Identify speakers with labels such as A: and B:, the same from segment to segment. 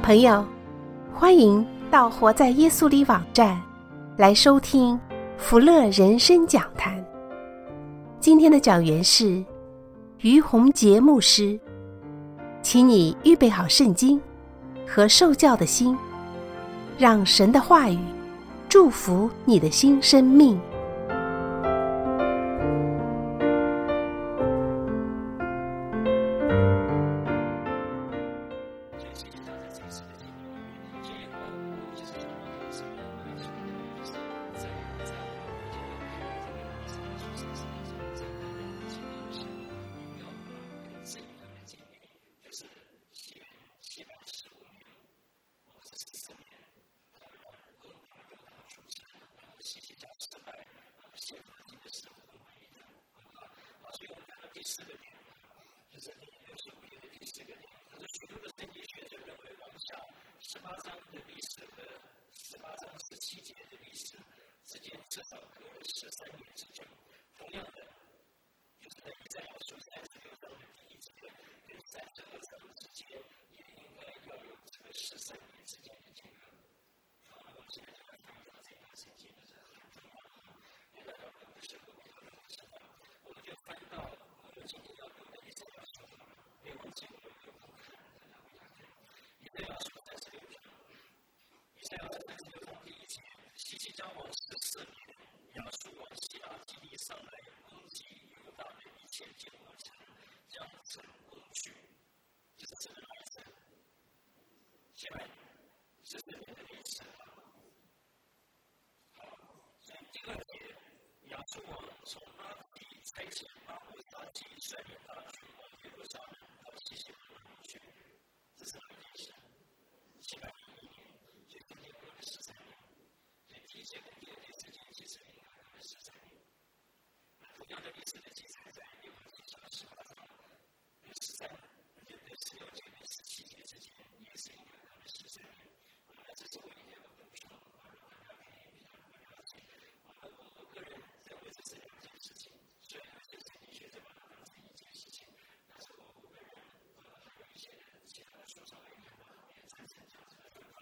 A: 朋友，欢迎到活在耶稣里网站来收听福乐人生讲坛。今天的讲员是于洪杰牧师，请你预备好圣经和受教的心，让神的话语祝福你的新生命。
B: 第四个点，就是65页的第四个点，许多的圣经学者认为，往下18章的历史和18章17节的历史之间至少隔了13年之久。同样的，就是在以赛亚书36章的第一节跟32章之间，也应该要有这个13年之间的间隔。我们现在就来看一下这段圣经的很重要，也来到不是我们要的时代，我们就翻到。今天要读的以赛亚书，别忘记我们有空看以赛亚书36章，以赛亚书36章第一节，希西家王14年，亚述王希拉基利上来攻击犹大的一切坚固城，将城攻去。这是什么意思？下面14年的历史。好，所以第二节，亚述王从阿底差遣阿伯沙基率领大军往耶路撒冷到希西家王去。这是哪一件事？701年，所以中间隔了13年。所以第一节跟第二节之间其实应该隔了13年。同样的历史的记载在利未记上18章跟13，而且在16节跟17节之间也是应该隔了13年。那这是我一点的补充，让大家可以比较了解。我个人认为这是两件事情，虽然有些圣经学者把它当成一件事情，但是我个人还有一些其他的书上来看，也赞成这样子的看法。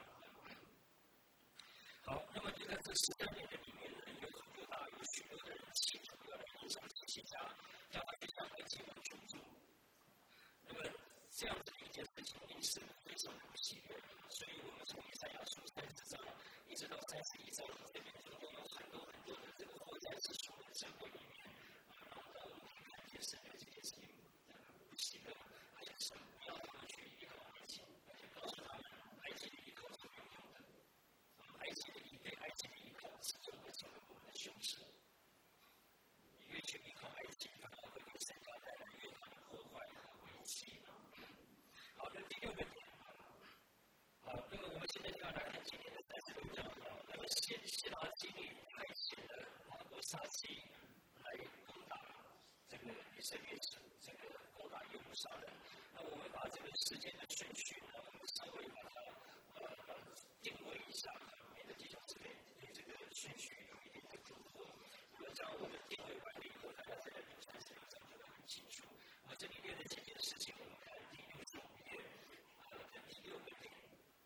B: 好，那么就在这13年的里面呢，犹大有许多的人企图要来影响希西家，叫他去向埃及王求助。那么这样子的一件事情，历史非常不喜悦，所以我们从以赛亚书30章一直到31章这边中间有很多的这个后代之书的智慧里面，然后我们可以看见神对这件事情不喜悦，而且神不要他们去依靠埃及，而且告诉他们埃及的依靠是没有用的，埃及的依靠始终会成为我们的凶势。你越去依靠埃及，反而会给神家带来越大的破坏和危机。好，那第六个点。好，那么我们现在就要来看今天的36章。那么希拉基利派遣了阿伯沙基来攻打这个以色列城，这个攻打耶路撒冷。那我们把这个时间的顺序呢，我们稍微把它定位一下，免得弟兄姊妹对这个顺序有一点的困惑。那么这样我们定位完了以后，大家在读36章就会很清楚。这里列的几件事情，我们看第65页的第6个点。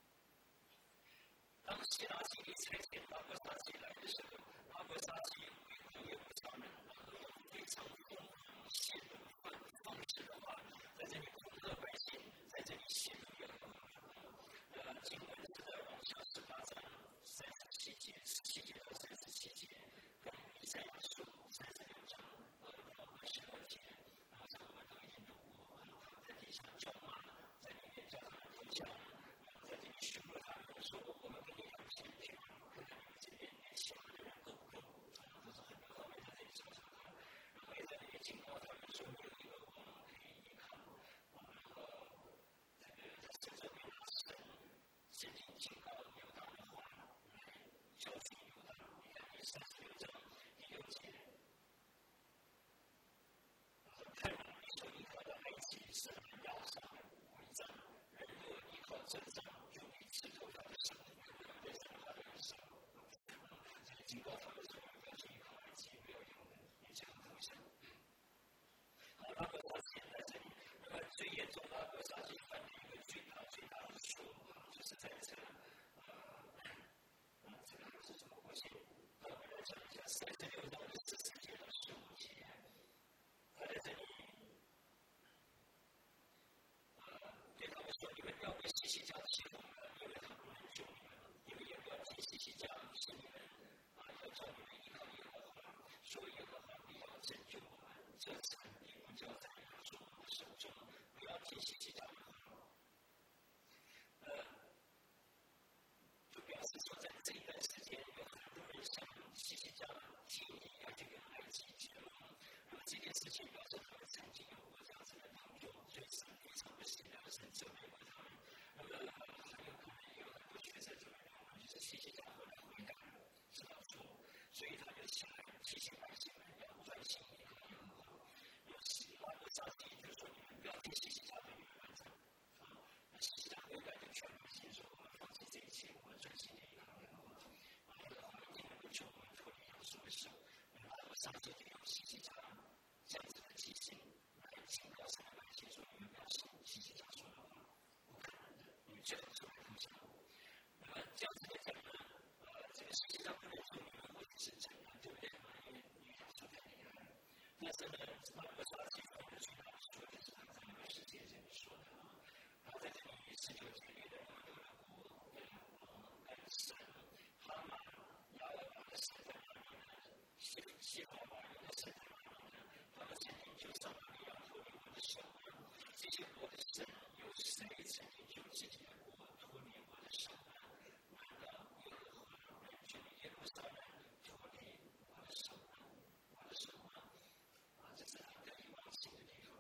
B: 当希拉基利差遣阿伯沙基来的时候，阿伯沙基围攻耶路撒冷，用非常疯狂亵渎方式的话，在这里恐吓百姓，在这里亵渎耶和华。经文是在往下18章37节、17节到37节，跟以赛亚书36章2到22节，好像我们都已经读过。在地上叫骂，在里面叫他们投降，在这里询问他们说：“我们跟你有些区别，看看你们这边喜欢的人够不够？”这是很多方面在这里找找看，然后也在那里警告他们说：“有一个我们可以依靠。”然后这个在这边的神经警告犹大的话来教训犹大。你看第36章第6节。看你所依靠的埃及是很要杀的违章，人若依靠真章，就必刺透他的手，也伤他的手。所以警告他们说，不要去依靠埃及，没有用的，你这样投降。好，阿伯沙基在这里，那么最严重的阿伯沙基犯了一个最大的错，就是 36章的14节到15节，他在这里对他们说：“你们要为希西家祈祷，因为他不能救你们，你们也不要听希西家是你们要叫你们依靠耶和华，说耶和华必要拯救我们，这产必不交在亚述王手中，不要听希西家的话。”就表示说，在这一段时间，有很多人向希西家提议要去跟埃及结盟。那么这件事情表示他们曾经有过这样子的当中，所以是非常不喜乐，神责备过他们。那么还有可能有很多学者就认为，就是希西家后来悔改了，知道错，所以他就起来提醒百姓们要专心依靠耶和华。有希望的上帝就说：“你们不要听希西家的语言。”那希西家悔改就劝百姓说：“我们放弃这一切，我们专心依靠耶和华。耶和华一定能够救我们脱离亚述的手。”然后上帝就用希西家这样子的提醒来警告上百姓说：“你们不要信希西家说的话，不可能的，你们最好是来投降我。”那么这样子来讲呢，这个希西家不能说你们会是真的，对不对？因为亚述太厉害了。但是呢，马可说这方面的说法，说的是他在那个世界这里说的啊。他在这里19节里的那个国跟王跟神，哈曼亚尔巴的神在哪里呢？西法瓦有的神在哪里呢？他们曾经救上帝要脱离我的手呢？这些国的神有谁曾经救自己的国脱离我的手呢？难道耶和华能救耶路撒冷脱离我的手呢？我的手吗？这是他得意忘形的地方。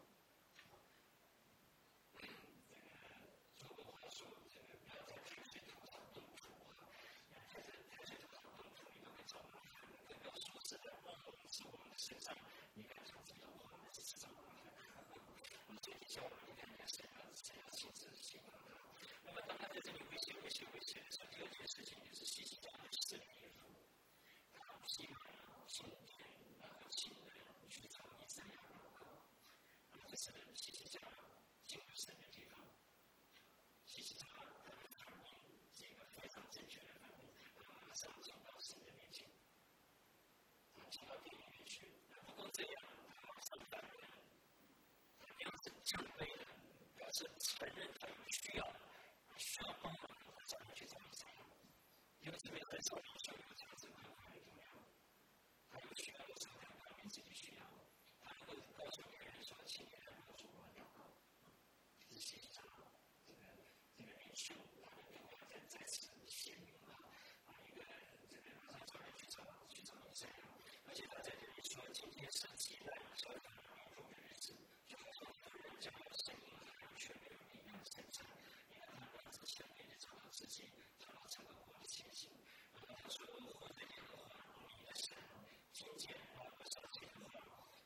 B: 中国话说，不要在太岁头上动土啊！太岁头上动土，你都会找麻烦的。更不要说是在往是我们的身上，你敢讲这种话，那是自找麻烦。最近像我们一个人谁要亲自行动的？那么当他在这里威胁的时候，第二件事情就是希西家的势力也好，他欺瞒信天，然后请人去找以色列祷告。这是希西家进入神的地方。希西家他的反应是一个非常正确的反应，他马上进到神的面前，他进到殿里面去。不光这样，他马上反问，他表示谦卑的，表示承认他有需要帮忙，他找人去找以色列。因为这边很少领袖有这样子关怀的重要，他有需要的时候，他表明自己需要，他能够告诉别人说：“请你来帮助我祷告。”这是希西家这个领袖，他的重要再次显明了一个马上找人去找以色列，而且他在这里说：“今天是极难交谈民众的日子，就好像一个人将要生婴孩却没有力量生产，因为他来自前面的找到自己，找到整个国的前行。”然后他说：“或者耶和华你的神听见我上去的话，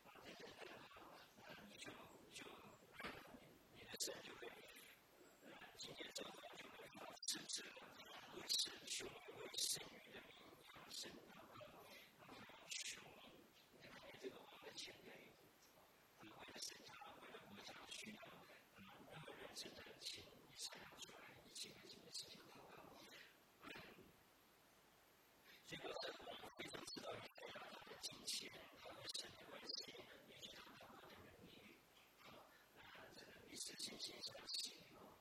B: 你的神就会听见这话就会发斥责，为是求你为生育的名扬声祷告，求你看见这个王的谦卑，为了神他为了国家的需要，那么认真的请以色列出来一起为这件事情祷告。所以表示我们非常知道以赛亚他的金钱，他和神的关系，以及他祷告的能力，这个彼此惺惺相惜。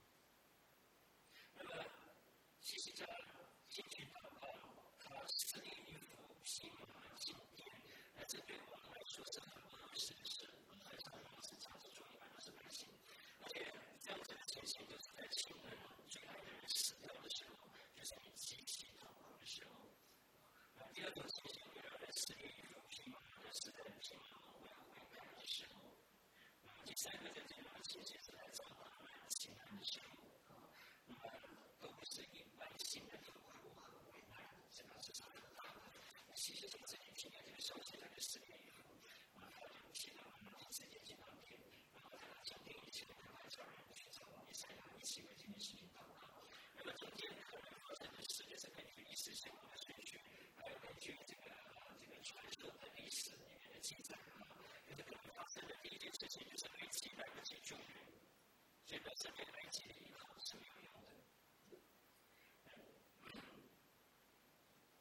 B: 那么希西家进去祷告，他撕裂衣服，披麻进殿，这对我们来说是很不合适的事，很少人是这样子做，一般都是百姓。而且这样子的情形就是在亲人最爱的人死掉的时候，就是你极其痛苦的时候。第二种情形会让人撕裂衣服，披麻的是在平安为悔改的时候。第三个在这种情形是在找他们亲人的时候。那么都不是以百姓的痛苦和为难，这个是很大的。希西家这里听见这个消息，他就撕裂衣服，他就去到第4节进到殿，然后他将殿一起跟他叫人去找以赛亚一起为这件事情祷告。那么中间可能发生的事，就是根据历史相关的顺序，还有根据这个传说的历史里面的记载就是可能发生的第一件事情就是埃及来不及救援，所以表示对埃及的依靠是没有用的。那么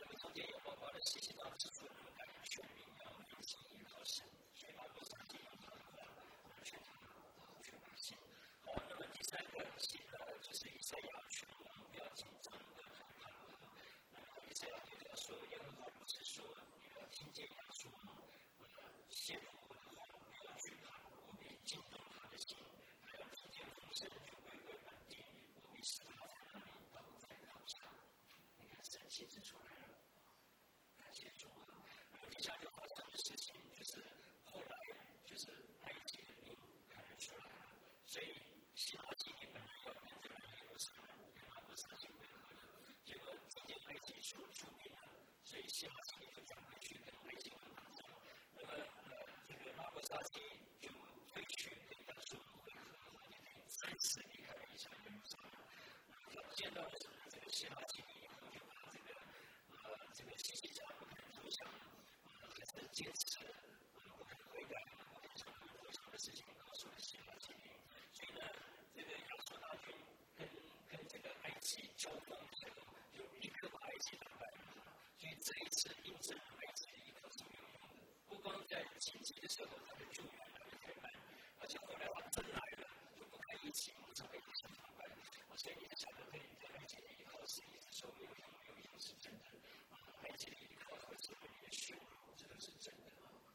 B: 中间也包括了信息上指出的感觉全民要明心依靠神，所以包括上帝要他的话，全民信。好，那么第三个信就是以赛亚全王不要紧张的害怕。以赛亚就说耶和华不是说你要听见他说陷入我的话，不要惧怕，我必惊动他的心，还要听见风声就归回本地，我必使他从那里倒在刀下。你看神亲自出来了，感谢主啊！接下来就发生的事情就是后来就是埃及的兵看得出来了，所以希拉基利本来要跟这个耶路撒冷跟拿伯撒基会合的，结果今天埃及出兵了，所以希拉基利就转回去跟埃及王打仗。那么这个拿伯撒基就回去跟亚述会合，再次离开了以色列耶路撒冷。他见到了这个希拉基利以后，就把这个西西家不肯投降，还是坚持不肯悔改，不肯向他们投降的事情告诉了希拉基利。所以呢，这个亚述大军跟这个埃及交锋的时候，就立刻把埃及打败了。所以这一次印证了埃及的依靠是没有用的，不光在紧急的时候他的救援来得太慢，而且后来他真来了，就不看一起，马上被敌人打败。所以你晓得对埃及的依靠是一直说没有用是真的，埃及的依靠和是对你的羞辱，这个是真的。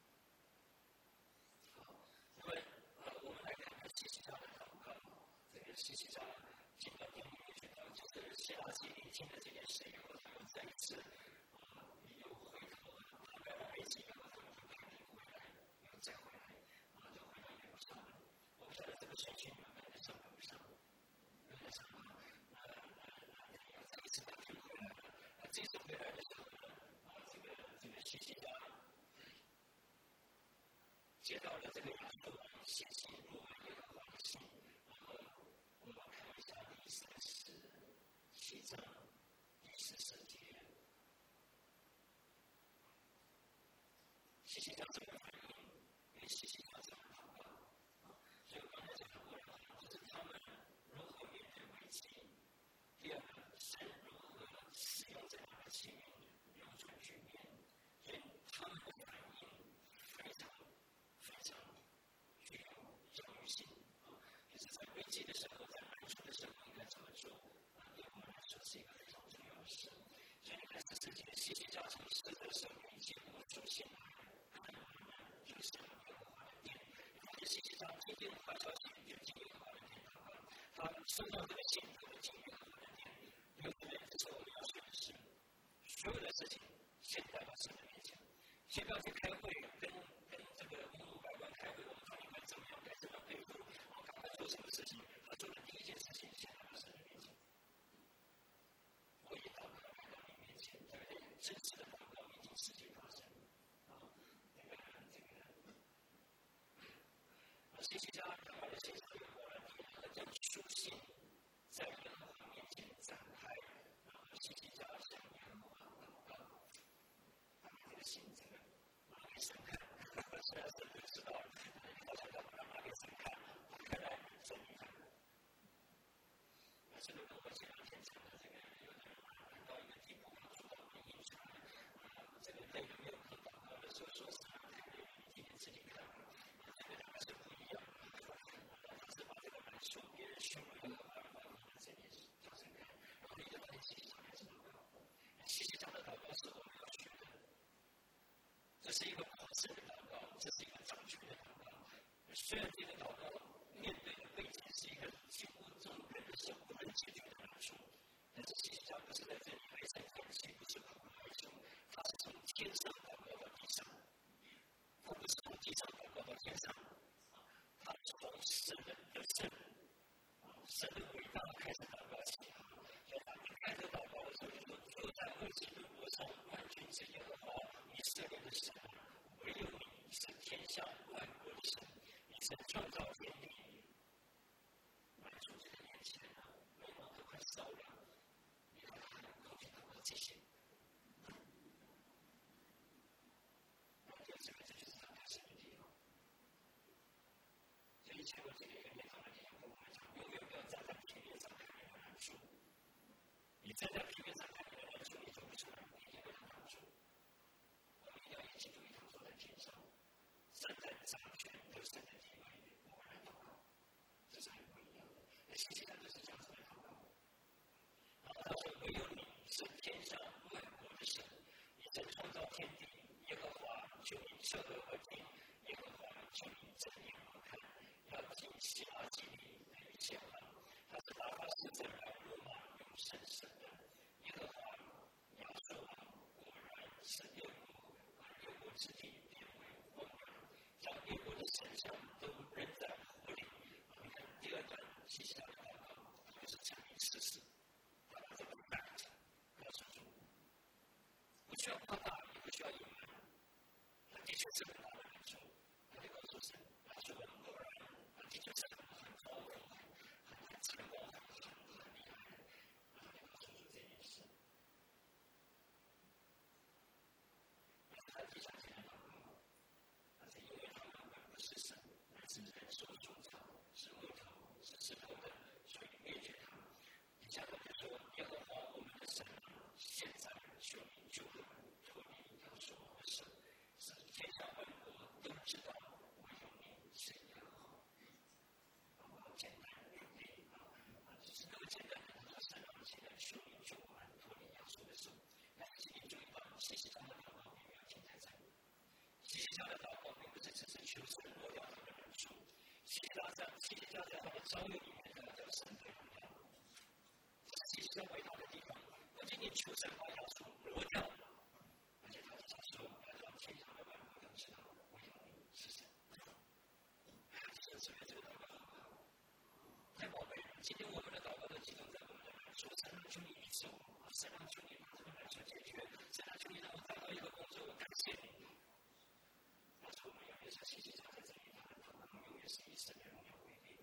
B: 好，那么我们来看看西西家的祷告。这个西西家进到殿里面去，就是希拉基利听了这件事以后，他又再一次又回头打败了埃及，然后他们就派兵回来，又再回来，就回到耶路撒冷。我不晓得这个顺序你们跟得上不上？跟得上吗？再一次派兵回来了。这次回来的时候呢，这个西西家接到了这个亚述王写信入耶和华的信，然后我们看一下第37章第14节，西西家怎么反应？因为西西家怎么祷告？所以我刚才讲过了，就是他们如何面对危机。第二个，神如何使用这样的器皿扭转局面，所以他们的反应非常具有教育性。就是在危机的时候，在难处的时候应该怎么做，对我们来说是一个非常重要的事。所以你看14节，西西家从死的时候已经出现了，就是耶和华的殿。西西家今天坏消息就进耶和华的殿祷告，他收到这个信就进耶和华的殿。因为这是我们要学的事，所有的事情先带到神的面前，先不要去开会，跟这个文武百官开会，我们到底该怎么样，该怎么对付，我赶快做什么事情，他做的第一件事情先带到神的面前。我也祷告来到你面前，对不对？真实的祷告已经事情发生。西西家赶快的写上耶和华的殿，将书信在耶和华面前展开，然后西西家向耶和华祷告。这个信这个拿给神看，虽然神不知道，好像要把它拿给神看，看来神你看。这个跟我前2天讲的这个有点到一个地步，说到没印出来，这个内容没有可祷告的时候说啥，你今天自己看，这个还是不一样的。他是把这个来说别人羞辱耶和华的话这件事讲成看，然后你就发现西西家开始祷告。西西家的祷告是我们要学的，这是一个国胜的祷告，这是一个掌权的祷告。虽然这个祷告面对的背景是一个几乎众人的生不能解决的难处，但是西西家不是在这里哀哉叹气，不是苦哀求，他是从天上祷告到地上，他不是从地上祷告到天上，他从神的圣，神的伟大开始祷告起。所以他一开始祷告的时候就说：“坐在位置的国上，万军之耶和华以色列的神，唯有你是天下万国的神，你是创造天地。”满主这个年轻人啊，眉毛都快烧了。你看他能够去祷告这些，然后这就是他开始的地方。所以以前我这个有点好的地方跟我们讲，永远不要站在平面上看你的难处。你站在平面上看你的难处，你做不出来，你一定会让他实际上就是这样子的祷告。然后他说：“唯有你是天上万国的神，你曾创造天地，耶和华求你设和而定，耶和华求你睁眼而看，要尽希拉基利的一切话。他是打发使者来罗马永生神的，耶和华亚述王果然是列国，把列国之地变为荒凉，将列国的神像都扔在火里。”你看第二段接下来的祷告，就是讲明事实。他把这个 fact 告诉主，不需要夸大，也不需要隐瞒。他的确是很大的难处，他就告诉神，亚述王果然，他的确是很高很成功、很厉害的。他就告诉主这件事。他接下来的祷告，那是因为他们本不是神，乃是人所铸造，是木头，是石头的，所以灭绝他们。底下他就说：“耶和华我们的神，现在求你救我们脱离亚述王的手，使天下万国都知道唯有你是耶和华。”简单有力只是那么简单的说神啊，现在求你救我们脱离亚述的手。但是你注意到，信息上的祷告并没有停在这里。信息上的祷告并不是只是求神落掉他们的人数，信息上在他们遭遇里面的叫神的荣耀。信息上伟大的地方，不仅仅求神把亚述落掉，而且他讲说要让天下的万国都知道唯有你是神。这个祷告太宝贝了。今天我们的祷告都集中在我们的难处，神啊，求你医治我，神啊，求你把这个难处解决，神啊，求你让我找到一个工作，我感谢你。但是我们永远是信息上在这里，他的祷告永远是以神的荣耀为例。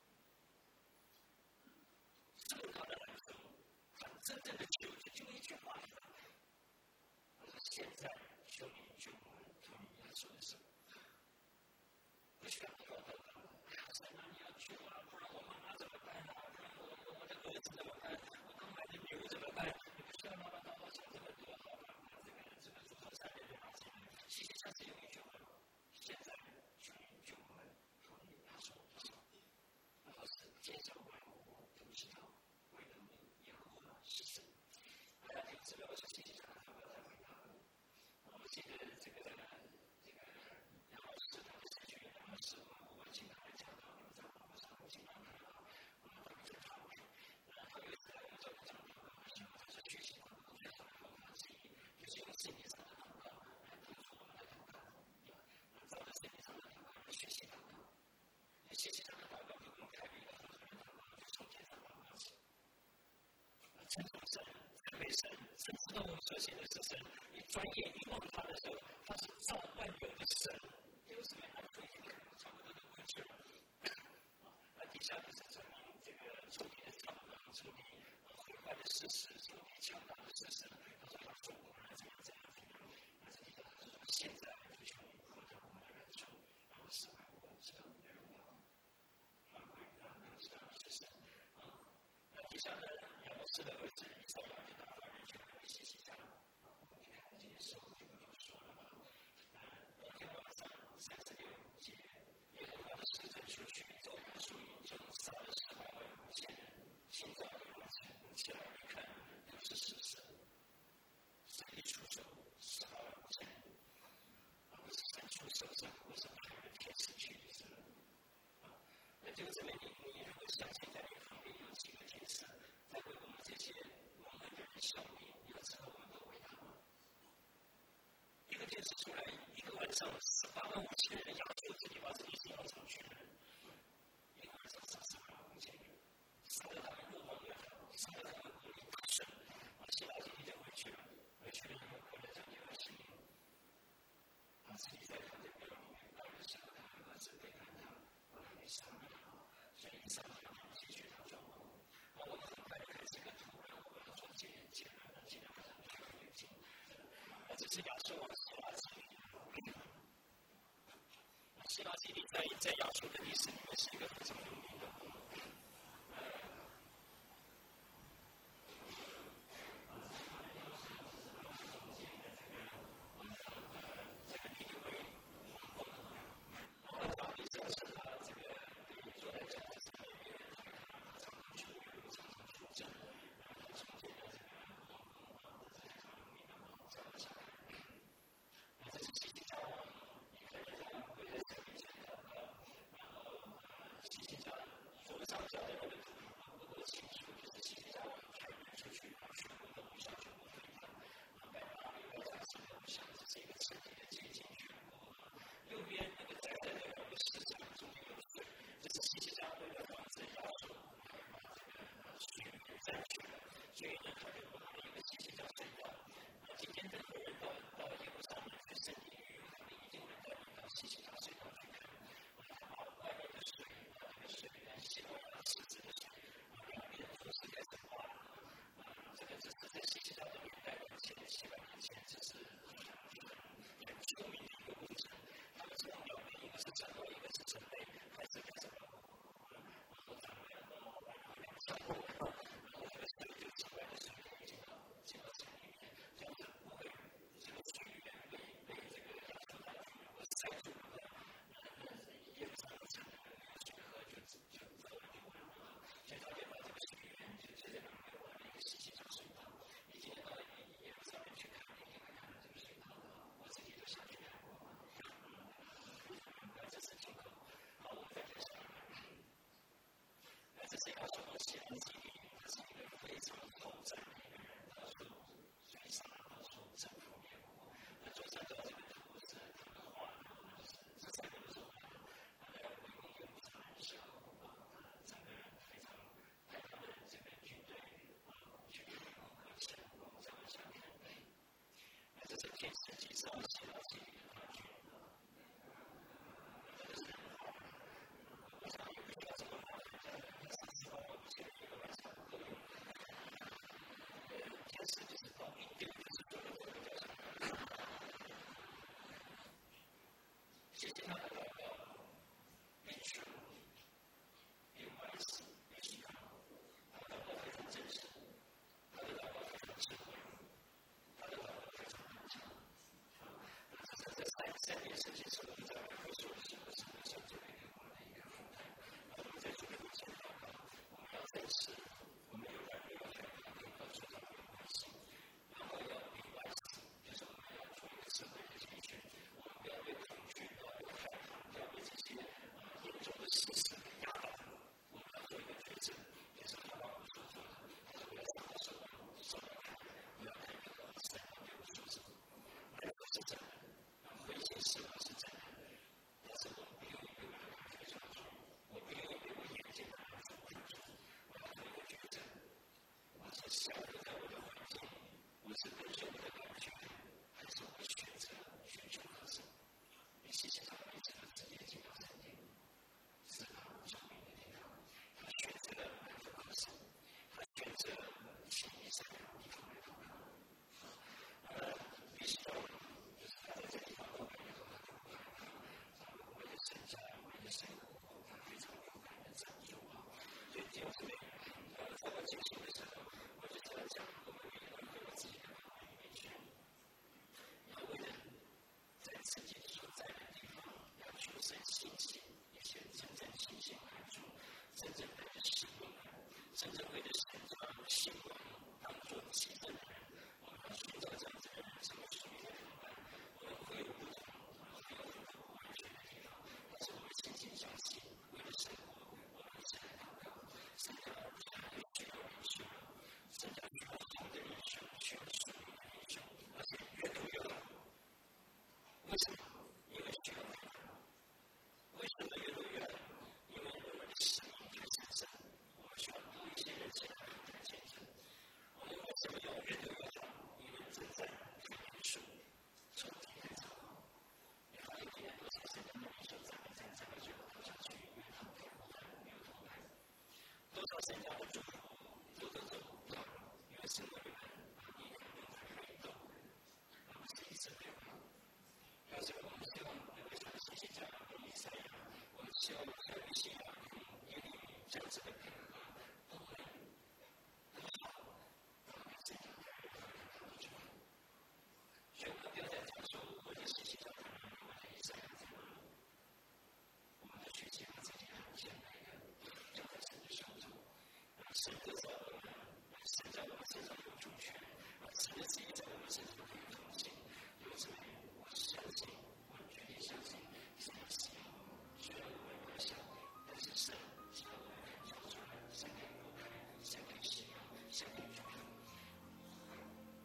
B: 这么大的难处，他真正的求就一句话：现在求你救我们脱离亚述的手。不需要祷告，神啊，你要救啊，不然我妈妈怎么办啊？不然我的儿子怎么办？我刚买的牛怎么办？你不需要妈妈祷告想这么多，好吧？这个主头3年的时间，实际上是用一句话：现在求你救我们脱离亚述的手。然后是天下万国都知道唯有你耶和华是神。大家听知道我是信息上的祷告在回答。我记得这个杨老师他的采取杨老师，我经常来讲到，你们在网络上我经常看到，我们会在讨论。他有一次来我们教会上讨论的时候，他说学习祷告最好的方法之一，就是用圣经上的祷告来帮助我们的祷告。照着圣经上的祷告来学习祷告，学习上的祷告给我们开辟了很多的祷告，就从天上祷告起。称颂神，赞美神，神知道我们所写的是神。你转眼一望他的时候，他是造万有的神。因为什么？他的罪已经差不多都过去了。底下就是证明这个仇敌的强大，仇敌毁坏的事实，仇敌强大的事实。他说：“要说我们怎样。”但是你看，他说：“现在就求你扩大我们的人数，然后使万国知道你的荣耀，万国知道你是神。”底下的亚摩斯的儿子以赛亚就打发人去和你写下。你看这些时候就说了嘛。当天晚上36节，耶和华的使者出去，走过树林中，杀了185000人。现在我起来一看，都是事实。神一出手，185000人，不是神出手，是不是派人天使去的是？那就证明你如果相信在你旁边有几个天使在为我们这些蒙恩的人效力，你要知道我们多伟大吗？一个天使出来，一个晚上185000人，亚述自己把自己送到城去了。一个晚上杀185000人，杀得他们落荒而逃，杀得他们国力大胜，希拉基利就回去了。回去了以后过了将近20年，他自己在他的庙里面拜的时候，他的儿子背叛他，后来被杀了。所以上面继续他说：“我们很快开始跟土人，我们要做简单的，尽量让他们有劲。这是亚述王希拉基利。希拉基利在亚述的历史里面是一个非常有名的。 我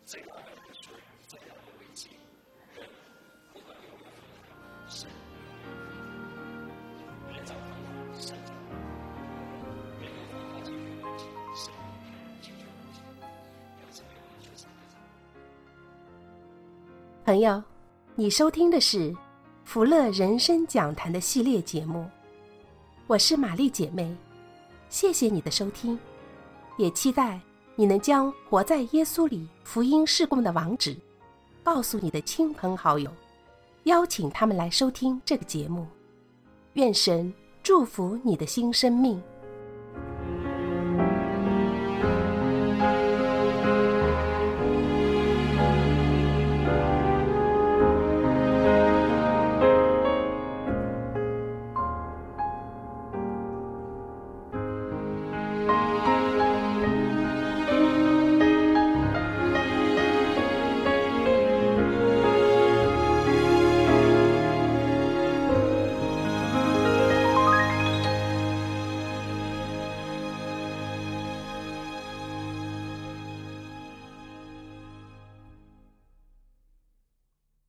B: 最大的不顺，最大的危机，人不管有没有方法，神人找方法，神找方法，人有方法解决问题，神解决问题，要怎么样就怎么样。
A: 朋友，你收听的是福乐人生讲坛的系列节目，我是玛丽姐妹，谢谢你的收听，也期待你能将活在耶稣里福音事工的网址告诉你的亲朋好友，邀请他们来收听这个节目。愿神祝福你的新生命。